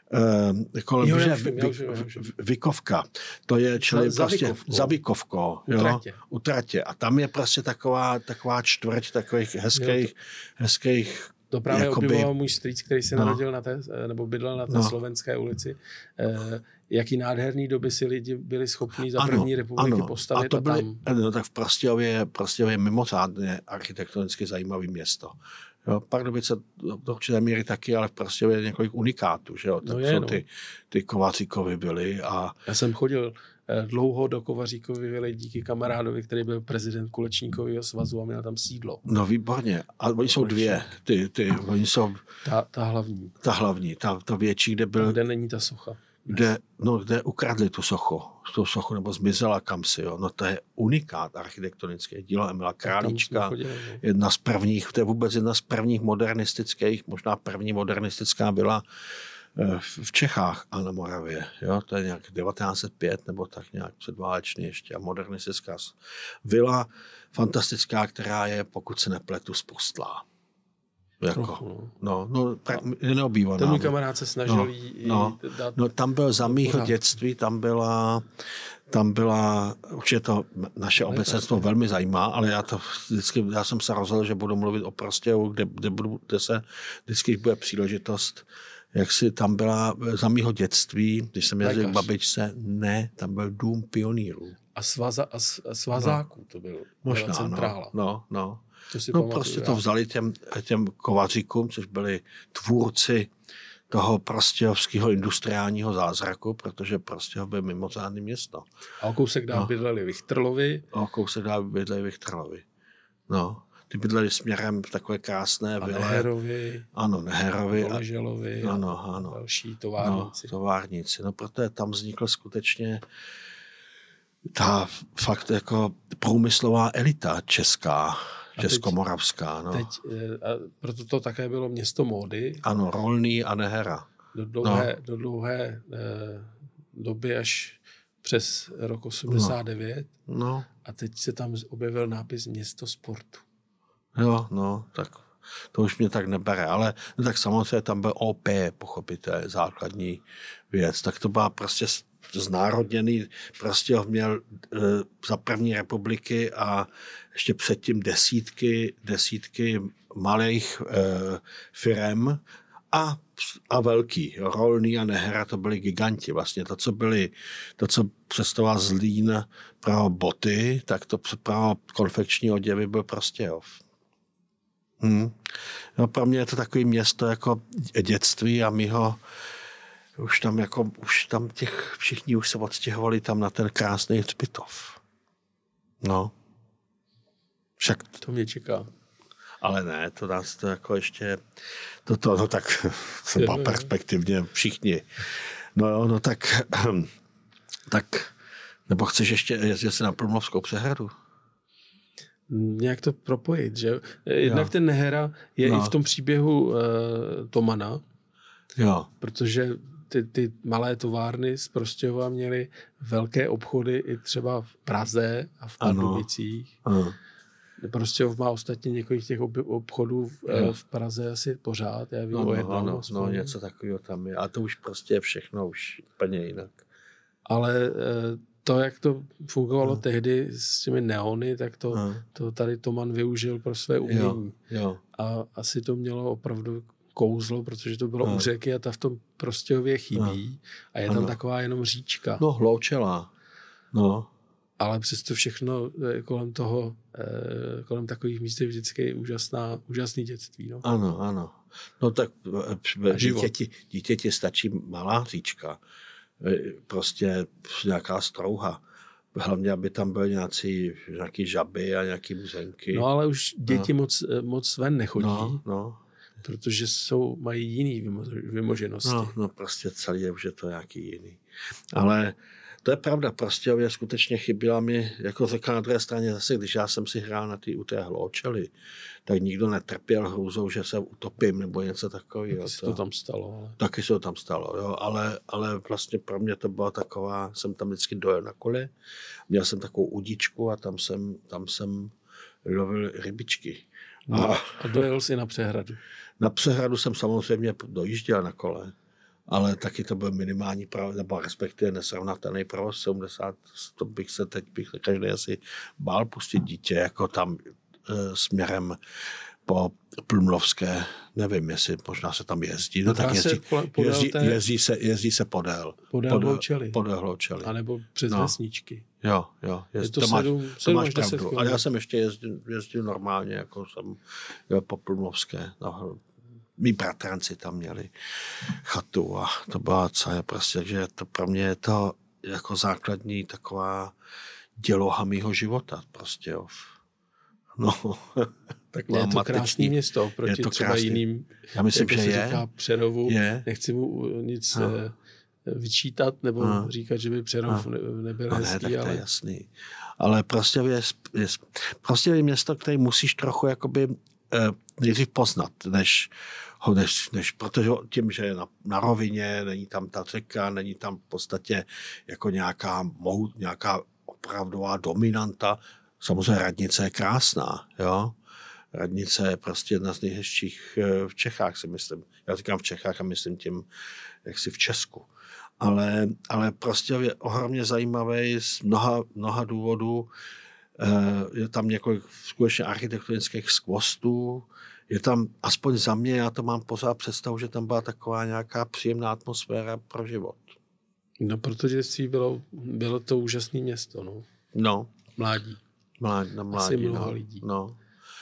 kolem jo, že, já všim, já všim, já všim. Vikovka. To je čili za, prostě Vikovkou. za Vikovkou. U tratě. U tratě. A tam je prostě taková, taková čtvrť takových hezkých, hezkých To právě jakoby, obdivoval můj strýc, který se no, narodil na té, nebo bydlel na té no, Slovenské ulici. Eh, jaký nádherný doby si lidi byli schopní za ano, první republiky ano, postavit a to byly, a tam... No, tak v Prostějově, Prostějově je mimořádně architektonicky zajímavé město. Jo, Pardubice do určité míry taky, ale v Prostějově je několik unikátů, že jo, tak No je, jsou no. ty, ty Kováříkovy byly a... Já jsem chodil dlouho do Kovaříkovy vily díky kamarádovi, který byl prezident Kulečníkového svazu a měl tam sídlo. No výborně. A oni jsou dvě. Ty, ty, oni jsou... Ta, ta hlavní. Ta hlavní, ta, ta větší, kde byl... Tam, kde není ta socha. Kde, no, kde ukradli tu sochu, tu sochu, nebo zmizela kamsi, jo. No to je unikát architektonické dílo Emila Králíčka. Chodili, jedna z prvních, to je vůbec jedna z prvních modernistických, možná první modernistická byla v Čechách a na Moravě. Jo? To je nějak devatenáct set pět nebo tak nějak předválečný ještě a modernistická vila, fantastická, která je, pokud se nepletu, zpustlá. Jako, Trochu, no, no, je neobývaná. Ten můj kamarád se snažil no, jí no, dát... No, tam byl za mýho dětství, tam byla, tam byla, určitě to naše obecenstvo velmi zajímá, ale já to vždycky, já jsem se rozhodl, že budu mluvit o Prostějovu, kde, kde, budu, kde se vždycky bude příležitost, jak si tam byla za mýho dětství, když jsem jezdil k babičce, ne, tam byl dům pionýrů. A, svaza, a, a svazáků no. To byl. Možná, centrála. no, no, no. To si no pamatuju, prostě já. To vzali těm, těm Kovaříkům, což byli tvůrci toho prostějovského industriálního zázraku, protože Prostějov byl mimořádné město. A o kousek dál no. bydleli Vichtrlovi. A o kousek dál bydleli Vichtrlovi. No. Ty bydleli směrem v takové krásné a vile. Neherovi. Ano, Neherovi. Doleželovi. Ano, ano. Další továrníci. No, továrníci. No, protože tam vznikl skutečně ta fakt jako průmyslová elita česká, českomoravská. No. Teď, a proto to také bylo město módy. Ano, Rolný a Nehera. Do dlouhé, no. do dlouhé eh, doby až přes rok osmdesát devět. No. no. A teď se tam objevil nápis Město sportu. Jo, no, tak to už mě tak nebere, ale no, tak samozřejmě tam byl O P, pochopitelně, základní věc. Tak to byla prostě znárodněný, prostě měl e, za první republiky a ještě předtím desítky, desítky malých e, firem a, a velký. Jo, Rolný a Nehera, to byli giganti vlastně. To, co byli, to, co představoval Zlín pro boty, tak to pro konfekční oděvy byl Prostějov. Hmm. No, pro mě je to takový město jako dětství a mýho už tam jako, už tam těch všichni už se odstěhovali tam na ten krásný hřbitov. No. Však to mě čeká. Ale ne, to nás to jako ještě, to, to no tak třeba perspektivně všichni. No jo, no tak, tak, nebo chceš ještě jezdit se na Promlovskou přehradu? Nějak to propojit, že? Jednak jo. ten Nehera je no. i v tom příběhu uh, Tomana, jo. protože ty, ty malé továrny z Prostějova měly velké obchody i třeba v Praze a v Pardubicích. Ano. Prostějov má ostatně několik těch obchodů v, uh, v Praze asi pořád, já vím ano, o jednom. Ano, no, něco takového tam je. A to už prostě je všechno už úplně jinak. Ale uh, to, jak to fungovalo no. tehdy s těmi neony, tak to, no. to tady Toman využil pro své umění. Jo, jo. A asi to mělo opravdu kouzlo, protože to bylo no. u řeky a ta v tom Prostějově chybí. No. A je tam ano. taková jenom říčka. No, hloučela. No. Ale přesto všechno kolem toho, kolem takových míst je vždycky úžasná, úžasný dětství. No. Ano, ano. No tak dítěti, dítěti stačí malá říčka. Prostě nějaká strouha. Hlavně, aby tam byly nějací, nějaký žaby a nějaký muzenky. No ale už děti no. moc, moc ven nechodí, no, no. protože jsou, mají jiný vymoženosti. No, no prostě celý je už je to nějaký jiný. Ale to je pravda, Prostějově skutečně chyběla mi, jako řekla na druhé straně zase, když já jsem si hrál na ty u té hloučely, tak nikdo netrpěl hrůzou, že se utopím nebo něco takového. Taky se to tam stalo. Ale... Taky se to tam stalo, jo, ale, ale vlastně pro mě to byla taková, jsem tam vždycky dojel na kole, měl jsem takovou udičku a tam jsem, tam jsem lovil rybičky. No, a, a dojel jsi na přehradu? Na přehradu jsem samozřejmě dojížděl na kole. Ale taky to byl minimální provoz, nebo respektive nesrovnatelný provoz. sedmdesát, to bych se teď bych každý asi bál pustit dítě, jako tam e, směrem po Plumlovské, nevím, jestli možná se tam jezdí, no tak jezdí, jezdí, jezdí, se, jezdí se podél. Podél Hloučely. Podél Hloučely. A nebo přes no. vesničky. Jo, jo. Je, je to, to sedm, máš, sedm to máš až deset pravdu. Ale já jsem ještě jezdil, jezdil normálně, jako jsem jel po Plumlovské. No, mý bratranci tam měli chatu a to byla celé prostě, že to pro mě je to jako základní taková děloha mýho života prostě, jo. No, taková je to mateční, krásný město, proti to třeba krásný. Jiným, já myslím, jako že se je. říká Přerovu, je. Nechci mu nic no. vyčítat, nebo no. říkat, že by Přerov no. nebyl no, hezký, ne, tak ale... to je jasný. Ale prostě je, je, prostě je město, které musíš trochu jakoby eh, nejdřív poznat, než ho, než, než, protože tím, že je na, na rovině, není tam ta řeka, není tam v podstatě jako nějaká, mohu, nějaká opravdová dominanta. Samozřejmě radnice je krásná, jo. Radnice je prostě jedna z nejhezčích v Čechách, si myslím. Já říkám v Čechách a myslím tím, jak si v Česku. Ale, ale prostě je ohromně zajímavý z mnoha, mnoha důvodů. Je tam několik skutečně architektonických skvostů. Je tam, aspoň za mě, já to mám pořád představu, že tam byla taková nějaká příjemná atmosféra pro život. No, protože bylo, bylo to úžasné město, no. No. Mládí. Mládí, na mládí, Asi mnoho no. lidí. No.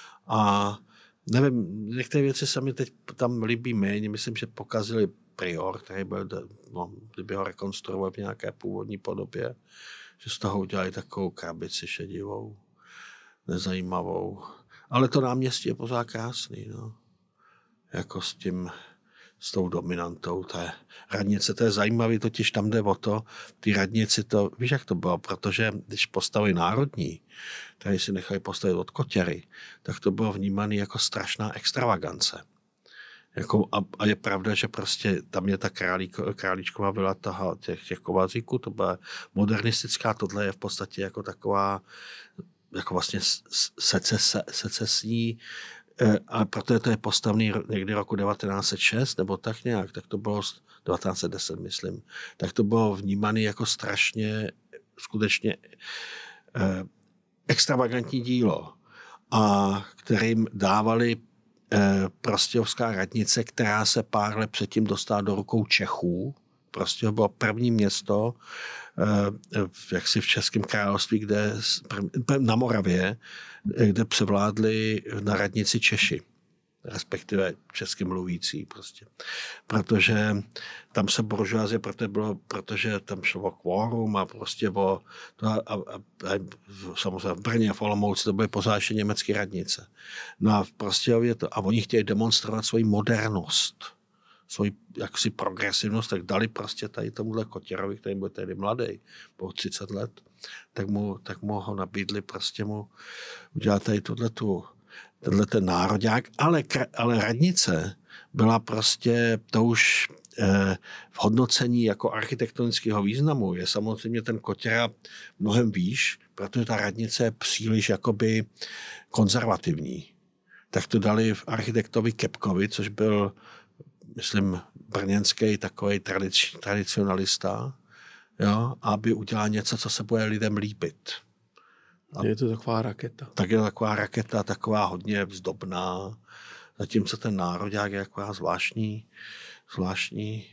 A nevím, některé věci se mi teď tam líbí méně. Myslím, že pokazili Prior, který byl, no, kdyby ho rekonstruovali v nějaké původní podobě, že z toho udělali takovou krabici šedivou, nezajímavou. Ale to náměstí je pořád krásný, no. Jako s tím, s tou dominantou té radnice. To je zajímavý, totiž tam jde o to, ty radnici to, víš, jak to bylo, protože když postavili národní, tady si nechali postavit od Kotěry, tak to bylo vnímané jako strašná extravagance. Jako, a, a je pravda, že prostě tam je ta králík, králíčková vila toho, těch, těch Kováříků, to byla modernistická, tohle je v podstatě jako taková, jako vlastně secese, secesní, a protože to je postavný někdy roku devatenáct set šest, nebo tak nějak, tak to bylo devatenáct set deset, myslím, tak to bylo vnímané jako strašně, skutečně eh, extravagantní dílo, a kterým dávali eh, Prostějovská radnice, která se pár let předtím dostala do rukou Čechů. Prostě bylo první město, eh, jaksi v Českém království, kde na Moravě, kde převládli na radnici Češi, respektive česky mluvící prostě. Protože tam se buržoazie, protože, bylo, protože tam šlo o kvórum a prostě o to a, a, a, samozřejmě v Brně, v Olomouci to byly pořád ještě německé radnice. No a prostě je to, a oni chtějí demonstrovat svoji modernost, svoji jaksi progresivnost, tak dali prostě tady tomuhle Kotěrovi, který byl tehdy mladý, po třicet let, tak mu, tak mu ho nabídli prostě mu udělat tady tohletu, tenhle ten nároďák, ale, ale radnice byla prostě, to už eh, v hodnocení jako architektonického významu je samozřejmě ten Kotěra mnohem výš, protože ta radnice je příliš jakoby konzervativní. Tak to dali v architektovi Kepkovi, což byl, myslím, brněnský takový tradic, tradicionalista, jo, aby udělal něco, co se bude lidem líbit. A je to taková raketa. Tak je to taková raketa, taková hodně vzdobná, zatímco ten nároďák je taková zvláštní, zvláštní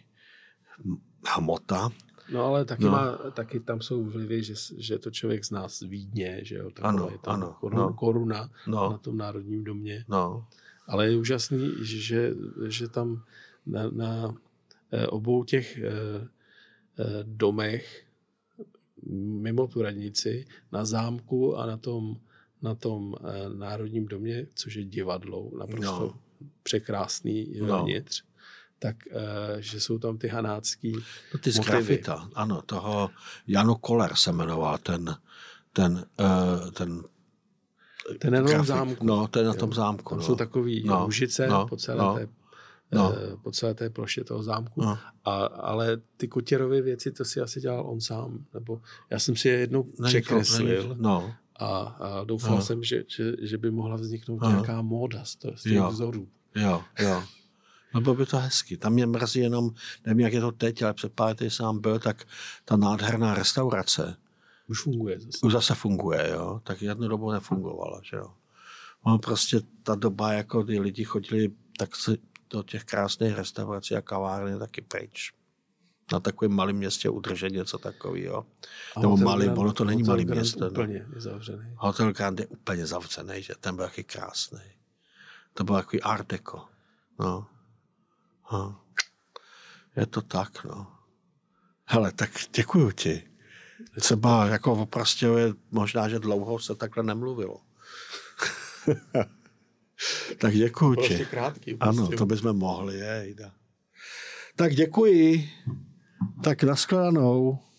hmota. No ale taky, no. Má, taky tam jsou vlivy, že, že to člověk zná z Vídně, že jo, ano, je tam ano, korun, no. koruna no. na tom Národním domě. No. Ale je úžasný, že, že tam na, na obou těch domech mimo tu radnici, na zámku a na tom, na tom Národním domě, což je divadlo, naprosto no. překrásný vnitř, no. tak že jsou tam ty hanácký no ty z grafita, ano, toho Janu Koller se jmenoval ten ten, ten ten je na tom zámku. No, to je na tom zámku. Tam no. jsou takový no. růžice no. po celé no. té No. po celé té ploše toho zámku. No. A, ale ty Kotěrovy věci, to si asi dělal on sám. Nebo já jsem si je jednou není překreslil to, no. a, a doufal no. jsem, že, že, že by mohla vzniknout no. nějaká móda z těch vzorů. Jo, jo. No bylo by to hezky. Tam mě mrzí jenom, nevím, jak je to teď, ale před pár lety sám byl, tak ta nádherná restaurace už funguje zase. Už zase funguje, jo. Tak jednu dobu nefungovala, že jo. On prostě ta doba, jako kdy lidi chodili tak se do těch krásných restaurací a kavárny taky pryč. Na takovém malém městě udržet něco takového. Nebo malý, Grand, ono to není malý město. Úplně je zavřený. Hotel Grand je úplně zavřený, že ten byl taky krásný. To byl takový art deco. No. no. Je to tak, no. Hele, tak děkuju ti. Třeba jako o Prostějově možná, že dlouho se takhle nemluvilo. Tak děkuju ti. Prostě krátký. Ano, to bychom mohli, jejda. Tak děkuji. Tak nashledanou.